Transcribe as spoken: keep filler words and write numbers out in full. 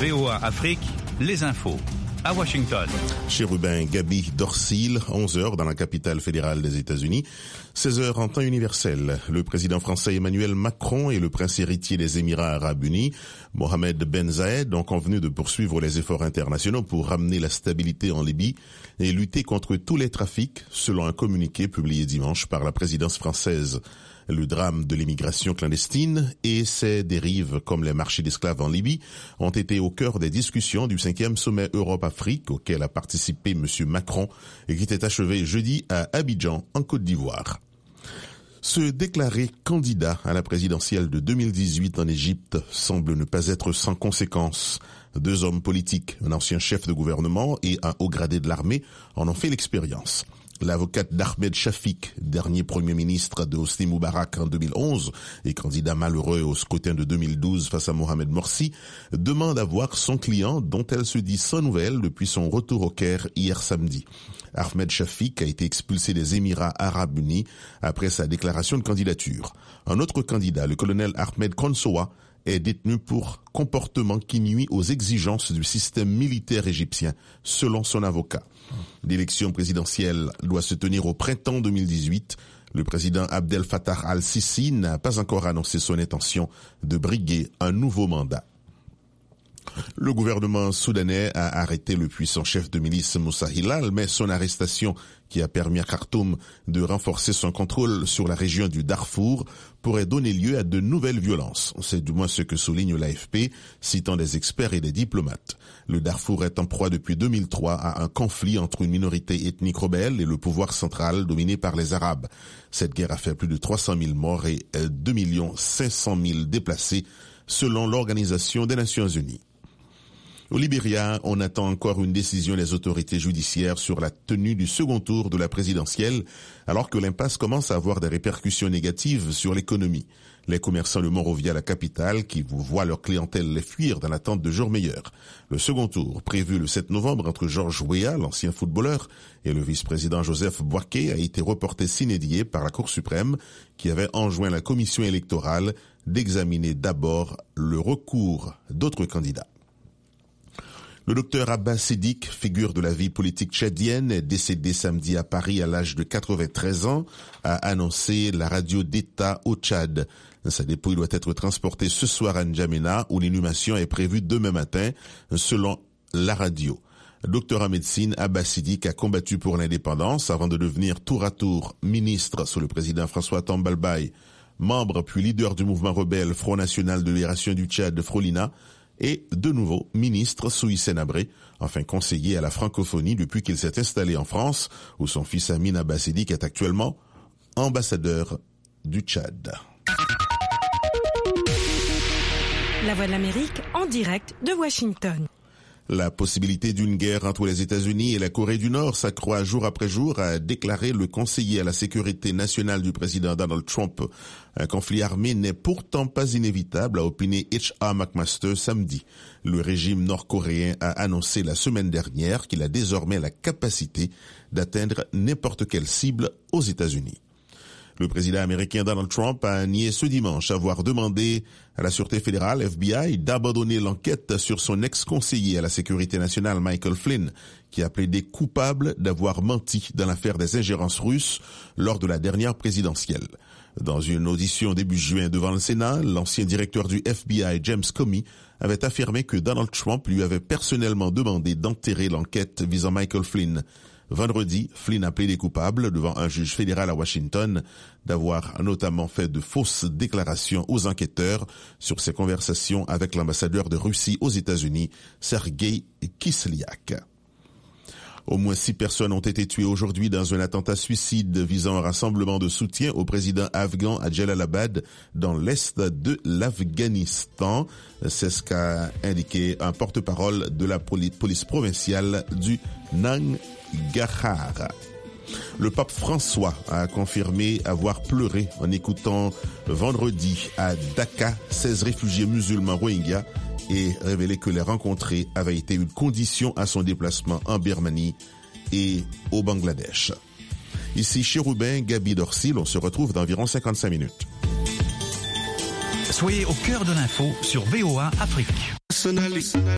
V O A Afrique, les infos. À Washington. Chérubin Gaby Dorsil, onze heures dans la capitale fédérale des États-Unis, seize heures en temps universel. Le président français Emmanuel Macron et le prince héritier des Émirats arabes unis, Mohamed Ben Zayed, ont convenu de poursuivre les efforts internationaux pour ramener la stabilité en Libye et lutter contre tous les trafics, selon un communiqué publié dimanche par la présidence française. Le drame de l'immigration clandestine et ses dérives comme les marchés d'esclaves en Libye ont été au cœur des discussions du cinquième sommet Europe-Afrique auquel a participé M. Macron et qui était achevé jeudi à Abidjan, en Côte d'Ivoire. Se déclarer candidat à la présidentielle de deux mille dix-huit en Égypte semble ne pas être sans conséquences. Deux hommes politiques, un ancien chef de gouvernement et un haut gradé de l'armée, en ont fait l'expérience. L'avocate d'Ahmed Shafik, dernier premier ministre de Hosni Moubarak en deux mille onze et candidat malheureux au scrutin de deux mille douze face à Mohamed Morsi, demande à voir son client dont elle se dit sans nouvelles depuis son retour au Caire hier samedi. Ahmed Shafik a été expulsé des Émirats arabes unis après sa déclaration de candidature. Un autre candidat, le colonel Ahmed Konsoa, est détenu pour comportement qui nuit aux exigences du système militaire égyptien, selon son avocat. L'élection présidentielle doit se tenir au printemps deux mille dix-huit. Le président Abdel Fattah al-Sisi n'a pas encore annoncé son intention de briguer un nouveau mandat. Le gouvernement soudanais a arrêté le puissant chef de milice Moussa Hilal, mais son arrestation, qui a permis à Khartoum de renforcer son contrôle sur la région du Darfour, pourrait donner lieu à de nouvelles violences. C'est du moins ce que souligne l'A F P, citant des experts et des diplomates. Le Darfour est en proie depuis deux mille trois à un conflit entre une minorité ethnique rebelle et le pouvoir central dominé par les Arabes. Cette guerre a fait plus de trois cent mille morts et deux millions cinq cent mille déplacés, selon l'Organisation des Nations Unies. Au Libéria, on attend encore une décision des autorités judiciaires sur la tenue du second tour de la présidentielle, alors que l'impasse commence à avoir des répercussions négatives sur l'économie. Les commerçants de Monrovia, la capitale, qui voient leur clientèle les fuir dans l'attente de jours meilleurs. Le second tour, prévu le sept novembre entre Georges Weah, l'ancien footballeur, et le vice-président Joseph Boaké, a été reporté sine die par la Cour suprême, qui avait enjoint la commission électorale d'examiner d'abord le recours d'autres candidats. Le docteur Abbas Siddiq, figure de la vie politique tchadienne, est décédé samedi à Paris à l'âge de quatre-vingt-treize ans, a annoncé la radio d'État au Tchad. Sa dépouille doit être transportée ce soir à N'Djamena, où l'inhumation est prévue demain matin, selon la radio. Docteur en médecine, Abbas Siddiq a combattu pour l'indépendance avant de devenir tour à tour ministre sous le président François Tambalbaye, membre puis leader du mouvement rebelle Front National de Libération du Tchad, Frolina, et de nouveau ministre sous Hissène Habré, enfin conseiller à la francophonie depuis qu'il s'est installé en France, où son fils Amin Abbas Siddiq est actuellement ambassadeur du Tchad. La Voix de l'Amérique en direct de Washington. La possibilité d'une guerre entre les États-Unis et la Corée du Nord s'accroît jour après jour, a déclaré le conseiller à la sécurité nationale du président Donald Trump. Un conflit armé n'est pourtant pas inévitable, a opiné H R McMaster samedi. Le régime nord-coréen a annoncé la semaine dernière qu'il a désormais la capacité d'atteindre n'importe quelle cible aux États-Unis. Le président américain Donald Trump a nié ce dimanche avoir demandé à la Sûreté fédérale, F B I, d'abandonner l'enquête sur son ex-conseiller à la sécurité nationale Michael Flynn, qui a plaidé coupable d'avoir menti dans l'affaire des ingérences russes lors de la dernière présidentielle. Dans une audition début juin devant le Sénat, l'ancien directeur du F B I, James Comey, avait affirmé que Donald Trump lui avait personnellement demandé d'enterrer l'enquête visant Michael Flynn. Vendredi, Flynn a plaidé coupable devant un juge fédéral à Washington d'avoir notamment fait de fausses déclarations aux enquêteurs sur ses conversations avec l'ambassadeur de Russie aux États-Unis, Sergei Kislyak. Au moins six personnes ont été tuées aujourd'hui dans un attentat suicide visant un rassemblement de soutien au président afghan à Jalalabad, dans l'est de l'Afghanistan. C'est ce qu'a indiqué un porte-parole de la police provinciale du Nangarhar. Le pape François a confirmé avoir pleuré en écoutant vendredi à Dhaka seize réfugiés musulmans Rohingyas et révélé que les rencontrer avait été une condition à son déplacement en Birmanie et au Bangladesh. Ici Chérubin Gaby Dorsil, on se retrouve dans environ cinquante-cinq minutes. Soyez au cœur de l'info sur V O A Afrique.